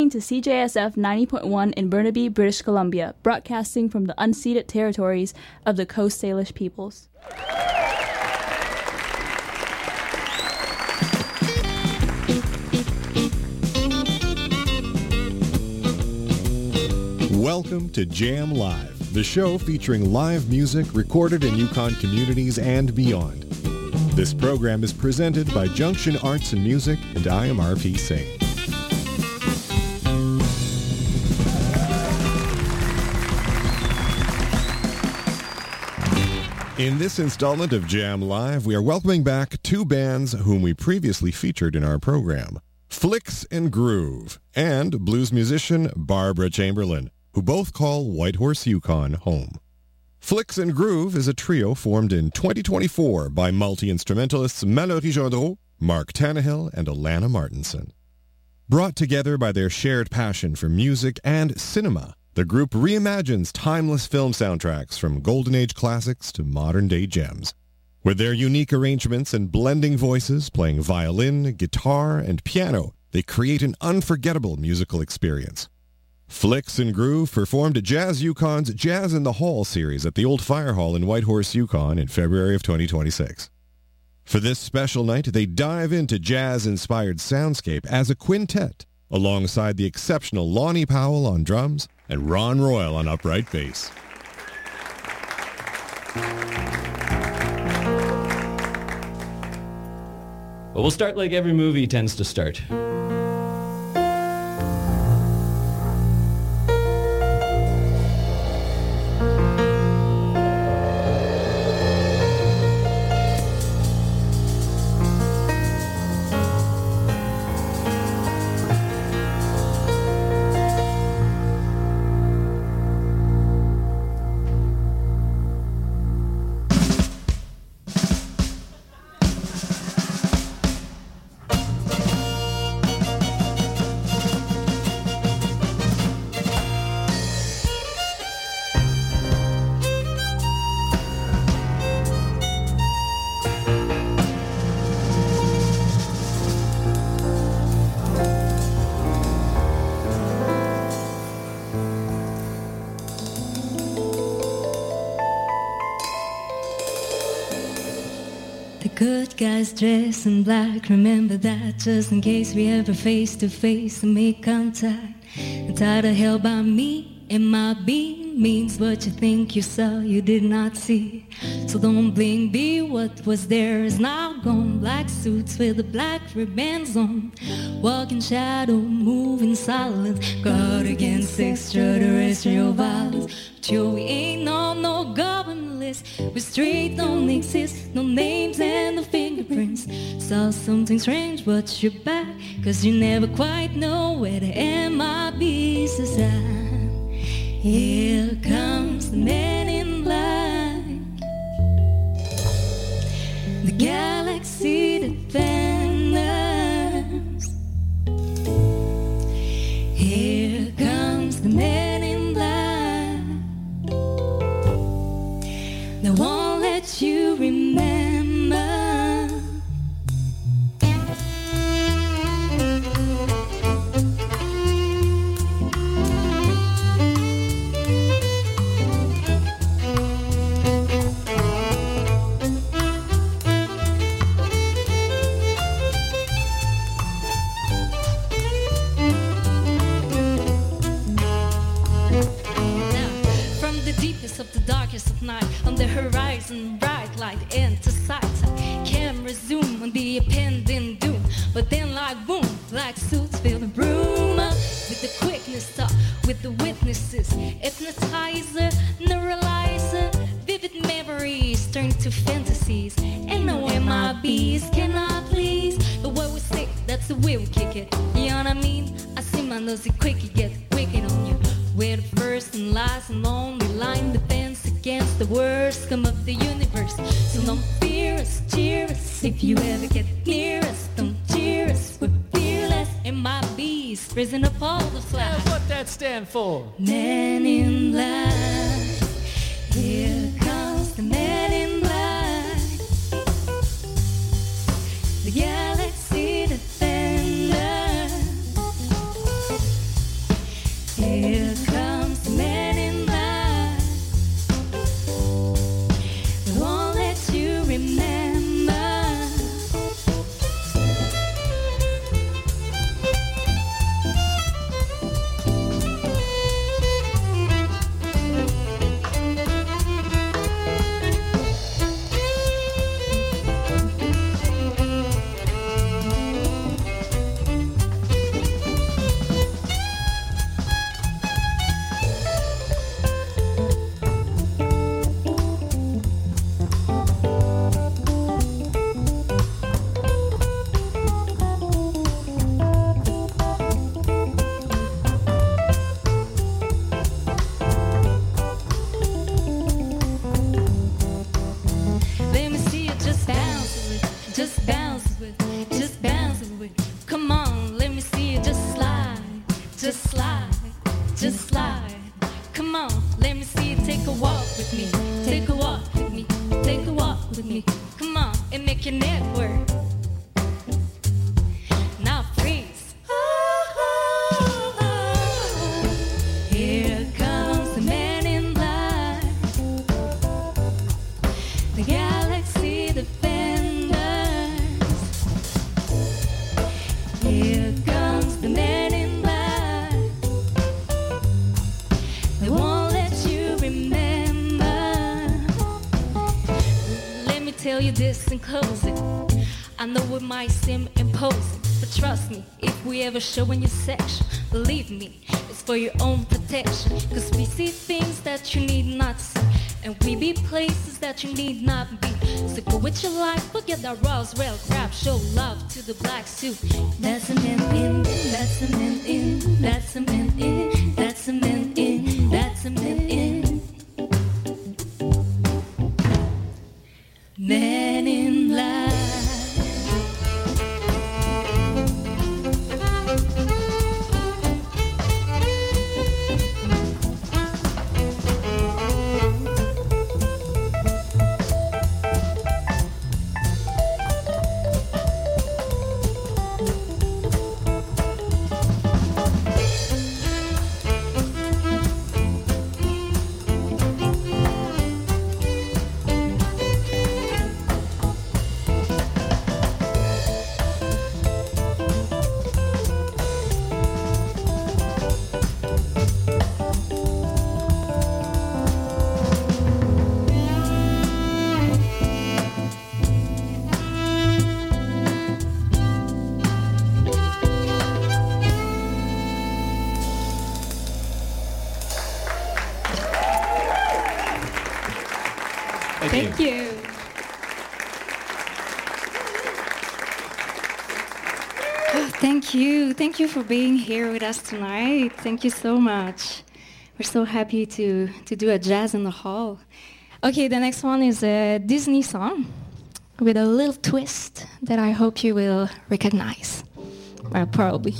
To CJSF 90.1 in Burnaby, British Columbia, broadcasting from the unceded territories of the Coast Salish peoples. Welcome to Jam Live, the show featuring live music recorded in Yukon communities and beyond. This program is presented by Junction Arts and Music, and I am R.P. Singh. In this installment of Jam Live, we are welcoming back two bands whom we previously featured in our program, Flicks and Groove, and blues musician Barbara Chamberlain, who both call Whitehorse, Yukon home. Flicks and Groove is a trio formed in 2024 by multi-instrumentalists Mallory Gendreau, Mark Tannehill, and Alana Martinson. Brought together by their shared passion for music and cinema, the group reimagines timeless film soundtracks from Golden Age classics to modern-day gems. With their unique arrangements and blending voices playing violin, guitar, and piano, they create an unforgettable musical experience. Flicks and Groove performed at Jazz Yukon's Jazz in the Hall series at the Old Fire Hall in Whitehorse, Yukon in February of 2026. For this special night, they dive into jazz-inspired soundscape as a quintet, alongside the exceptional Lonnie Powell on drums and Ron Royal on upright bass. Well, we'll start like every movie tends to start. Good guys dressed in black, remember that just in case we ever face to face and make contact. And tired of hell by me and my being means what you think you saw, you did not see. So don't blink, be what was there is now gone. Black suits with the black ribbons on, walk in shadow, move in silence, guard against extraterrestrial violence. But yo, we ain't on no government list, we straight don't exist, no names and no fingerprints. Saw something strange, but you're back, cause you never quite know where the MIBs is at. Here comes the man in black, the galaxy defenders. Here comes the man in black, they won't let you remember. Of the darkest of night, on the horizon, bright light into sight. Camera zoom on the impending doom, but then like boom, black suits fill the room with the quickness talk, with the witnesses, hypnotizer, neuralizer, vivid memories turn to fantasies, and no MIBs cannot please. The way we say, that's the way we kick it. You know what I mean? I see my nosy quickie get wicked on you. We're the first and last and only line defense against the worst scum of the universe. So don't fear us, cheer us. If you ever get near us, don't cheer us. We're fearless. MIBs, prison of all the flash. That's what that stand for. Man in black, here comes the man in black, the galaxy defender. just slide. Come on, let me see you take a walk with me. Take a walk with me, take a walk with me. Come on, and make your neck work. Now freeze. Here comes the man in black, the Galaxy Defenders. Here comes the man in black, they won't let you remember. Let me tell you this in closing. I know it might seem imposing, but trust me, if we ever show in your section, believe me, it's for your own protection. Cause we see things that you need not see, and we be places that you need not be. So go with your life, forget that Roswell crap. Show love to the black suit. That's a man in, that's a man in, that's a man in, that's a man in, that's a man in. Man in black. Thank you. Thank you. Thank you for being here with us tonight. Thank you so much. We're so happy to do a jazz in the hall. Okay, the next one is a Disney song with a little twist that I hope you will recognize. Well, probably.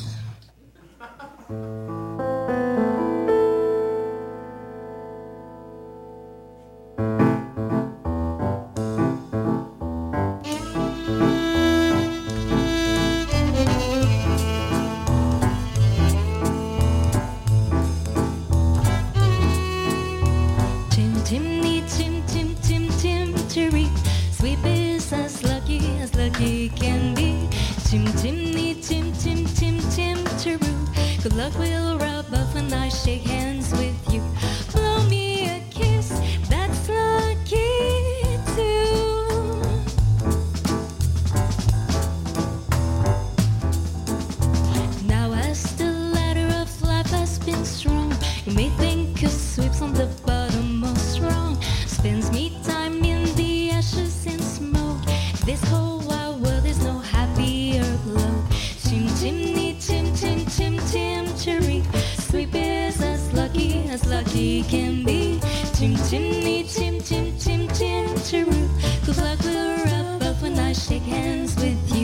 Can be Tim Timney Tim Tim Tim Tim Taroo. Good luck will rub off when I shake hands with you. Blow me a kiss, that's lucky too. Now as the ladder of life has been strung, you may think a sweeps on the bottommost rung spends me time in the ashes and smoke. This whole wild world is no happier glow. Tim Timney Tim Tim Tim Tim Cherry. Sweep is as lucky can be. Tim Timney Tim Tim Tim Tim Cherry. Good luck will rub up when I shake hands with you.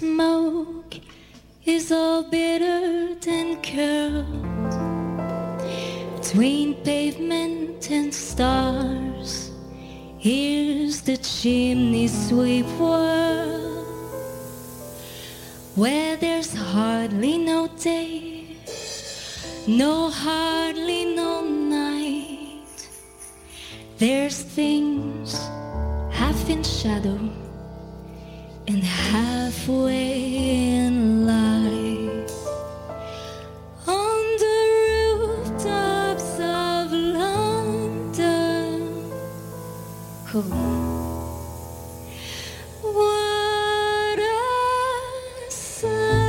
smoke is all bitter and curled between pavement and stars. Here's the chimney sweep world, where there's hardly no day, hardly no night. There's things half in shadow and halfway in light. On the rooftops of London, what a sight.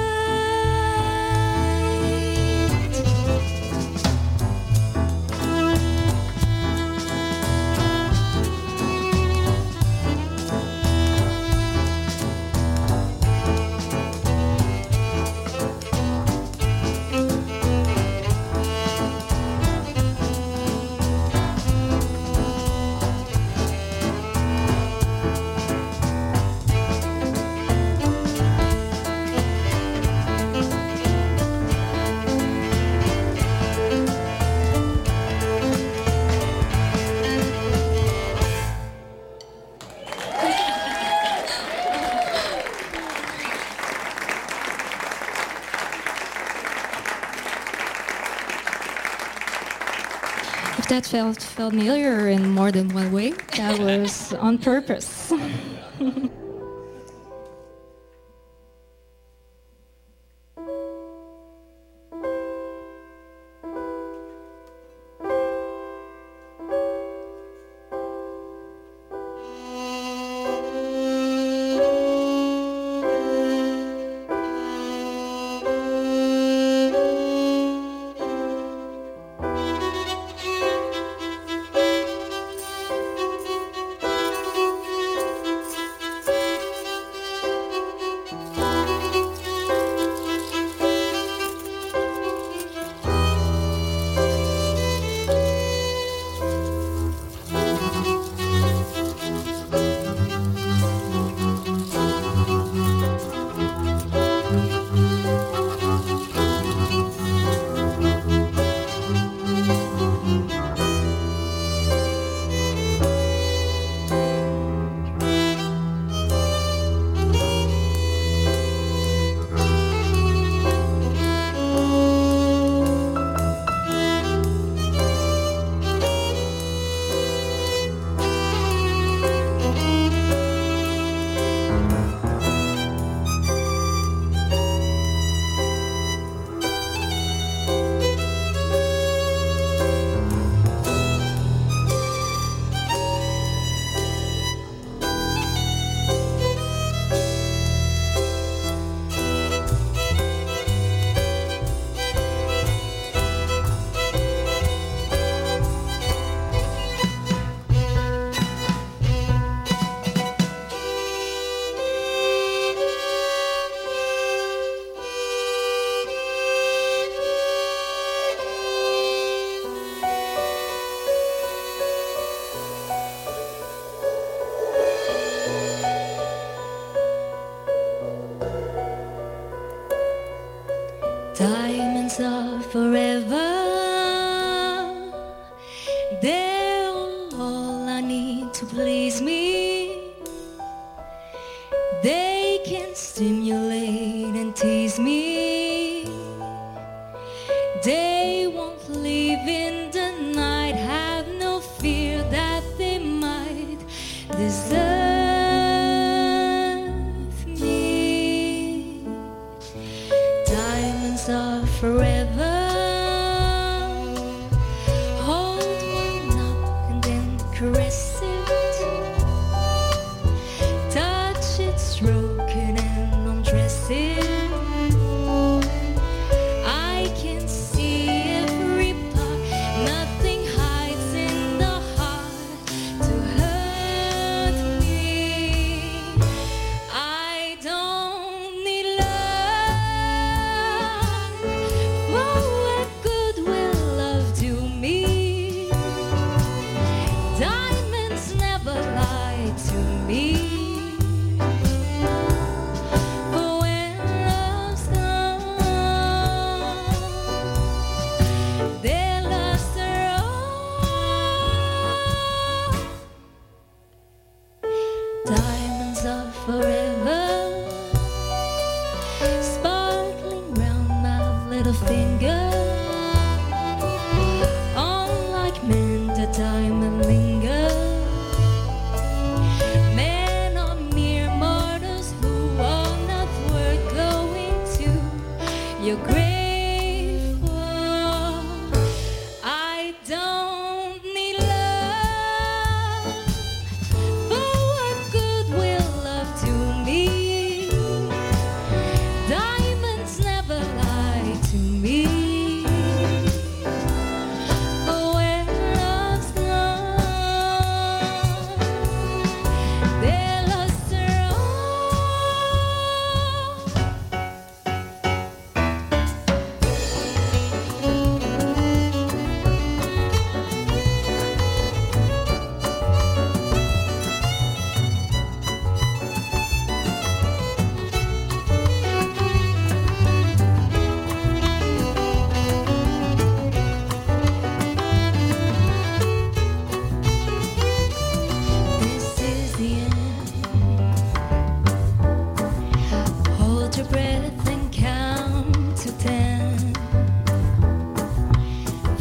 If that felt familiar in more than one way, that was on purpose.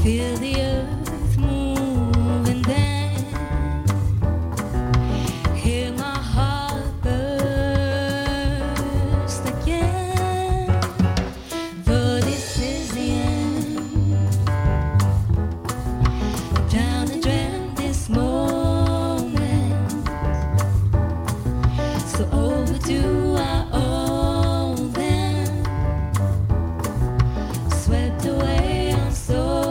Feel the earth move and then hear my heart burst again. For this is the end. Down and dreamt this moment, so overdue I owe them. Swept away on soul.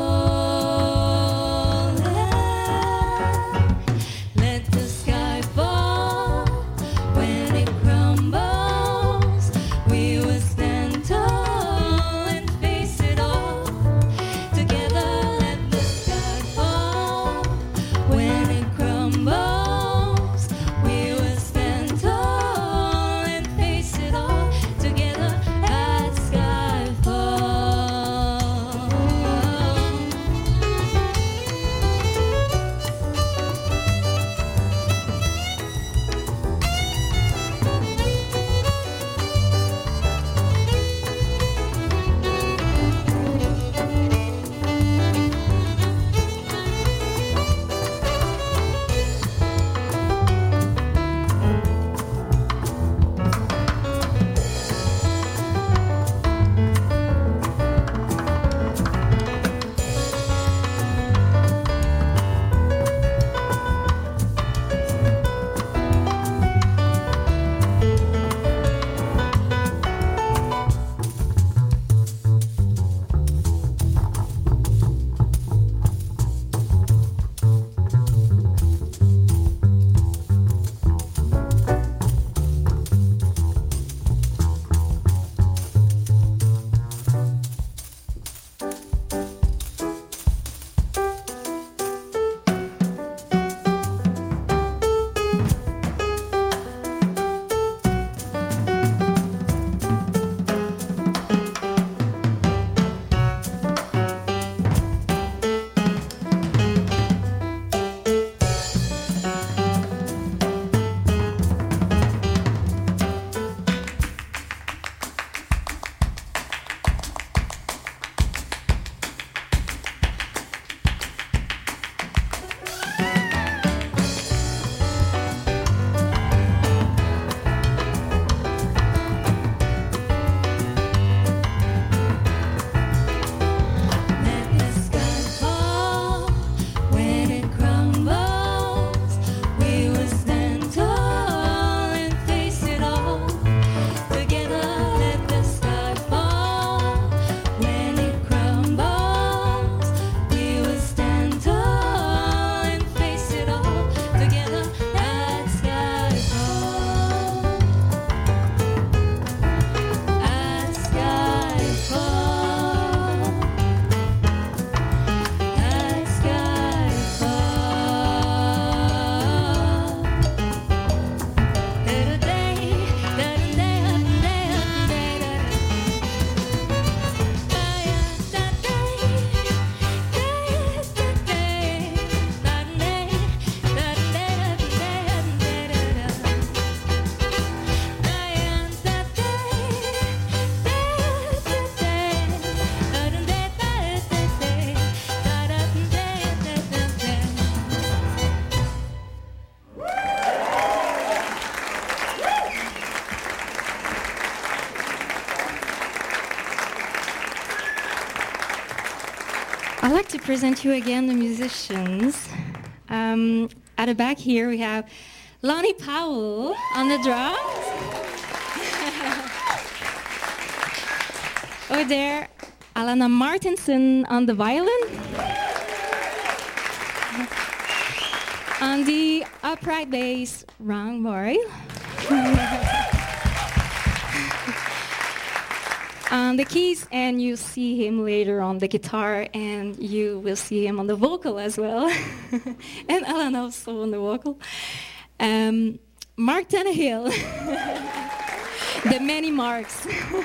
Let the sky fall. When it crumbles, we will stand tall and face it all together. Let the sky fall. When it crumbles, we will stand tall and face it all together at skyfall. Let the sky fall. When it crumbles, we will stand tall and face it all together. Let the sky fall. When it crumbles, we will stand tall and face it all together at skyfall. At skyfall. At I'd like to present you again the musicians. At the back here we have Lonnie Powell on the drums. Over there, Alana Martinson on the violin. On the upright bass, Ron Boyle. On the keys, and you see him later on the guitar, and you will see him on the vocal as well. And Alan also on the vocal. Mark Tannehill. The many Marks.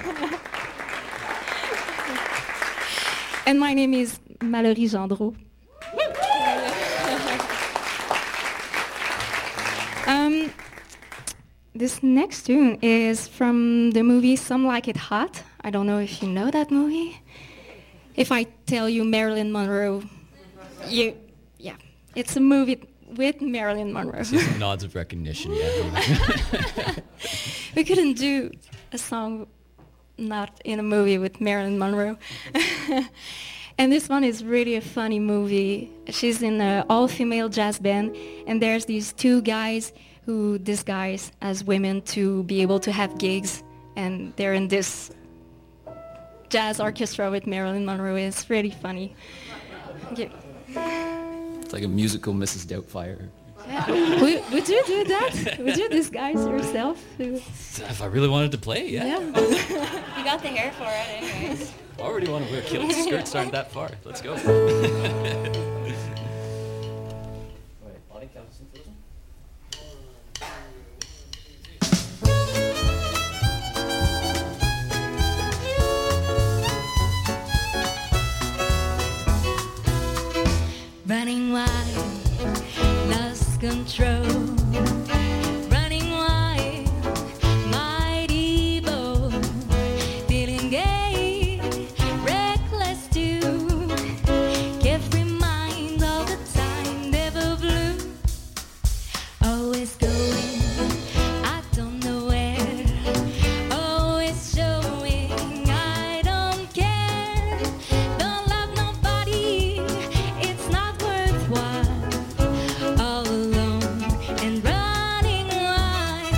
And my name is Mallory Gendreau. This next tune is from the movie Some Like It Hot. I don't know if you know that movie. if I tell you Marilyn Monroe, it's a movie with Marilyn Monroe. Just nods of recognition, yeah. We couldn't do a song not in a movie with Marilyn Monroe. And this one is really a funny movie. She's in an all-female jazz band, and there's these two guys who disguise as women to be able to have gigs, and they're in this jazz orchestra with Marilyn Monroe. It's really funny. Yeah. It's like a musical Mrs. Doubtfire. Yeah. Would you do that? Would you disguise yourself? If I really wanted to play, yeah. You got the hair for it anyways. I already want to wear kilts. Skirts aren't that far. Let's go. Running wild, lost control. Running wild, mighty bold. Feeling gay, reckless too. Carefree mind all the time, never blue. Always going, I don't know where. Always showing, I don't care. Don't love nobody, it's not worthwhile. All alone and running wild.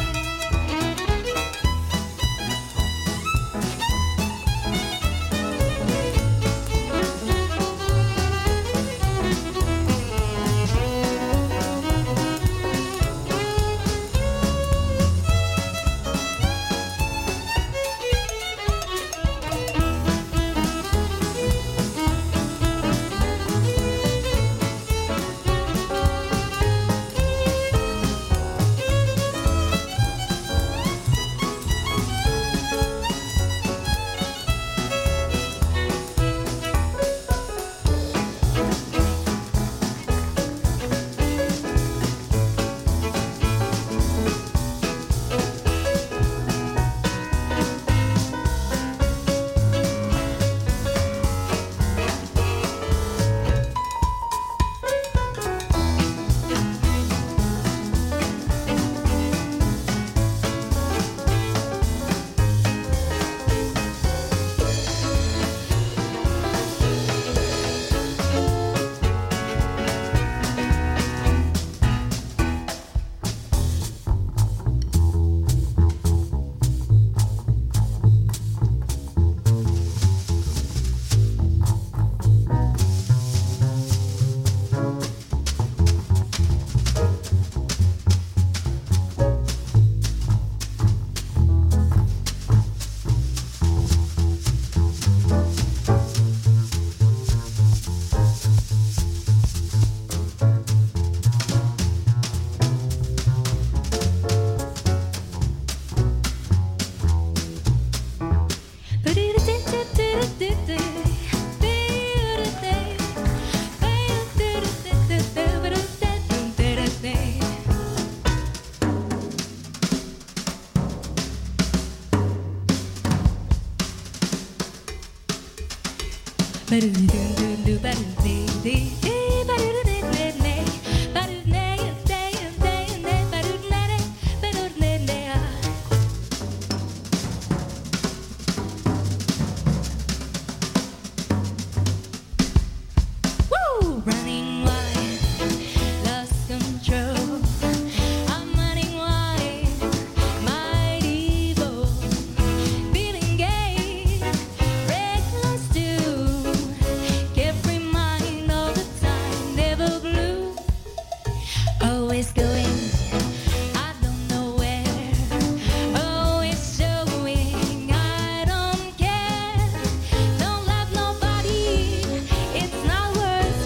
Woo! Running